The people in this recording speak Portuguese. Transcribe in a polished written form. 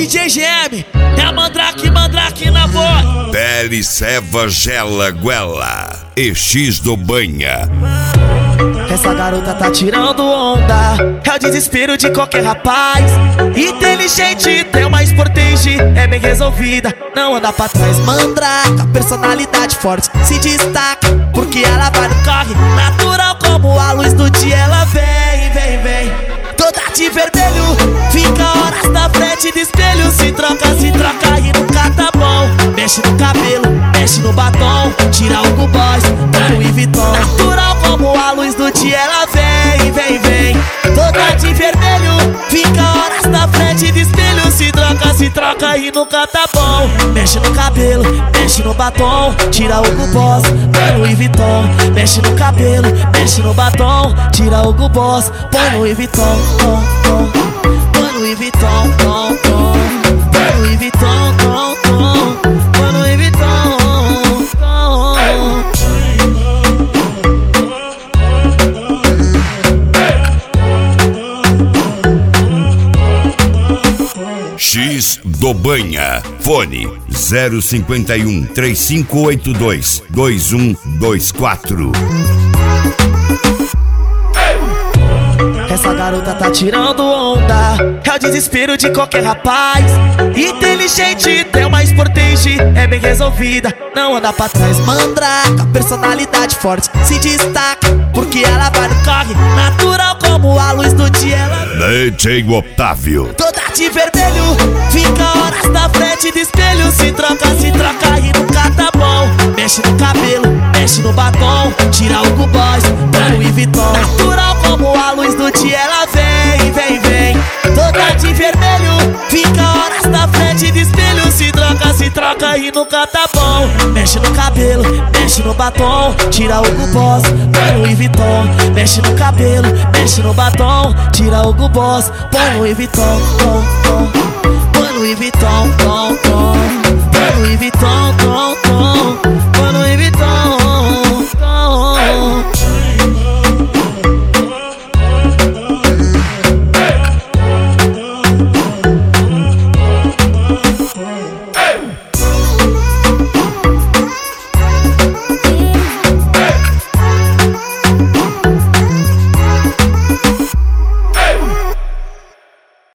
DJ GM, é a Mandrake na voz. Pele, ceva, gela, guela e X do banha. Essa garota tá tirando onda, é o desespero de qualquer rapaz. Inteligente, tem uma sportage, é bem resolvida, não anda pra trás. Mandraka, personalidade forte, se destaca, porque ela vai no corre, natural como a luz do dia. Ela vem, toda de vermelho, fica horas na frente do espelho. Se troca e nunca tá bom. Mexe no cabelo, mexe no batom, tira o Hugo Boss, Louis Vuitton. Natural como a luz do dia. Ela vem, toda de vermelho, fica horas na frente do espelho. Se troca e nunca tá bom. Mexe no cabelo, mexe no batom, tira o Hugo Boss, põe Louis Vuitton. Mexe no cabelo, mexe no batom, tira o Hugo Boss, põe Louis Vuitton. Põe Louis Vuitton, põe Louis Vuitton, põe Louis Vuitton. X do banha. Fone 051 3582 2124. Essa garota tá tirando onda, é o desespero de qualquer rapaz. Inteligente, tem uma sportage, é bem resolvida, não anda pra trás. Mandraka, personalidade forte, se destaca, porque ela vai no corre, natural como a luz do dia. Ela DJ Otávio. toda de vermelho, fica horas na frente do espelho. Se troca e nunca tá bom. Mexe no cabelo, mexe no batom, tira o Hugo Boss, põe Louis Vuitton. Natural como a luz do dia. Ela vem, toda de vermelho, fica horas na frente do espelho. Se troca e nunca tá bom. Mexe no cabelo, mexe no batom, tira o Hugo Boss, põe Louis Vuitton. Mexe no cabelo, mexe no batom, tira o Hugo Boss, põe Louis Vuitton. Põe Louis Vuitton, põe Louis Vuitton, põe Louis Vuitton. Hey!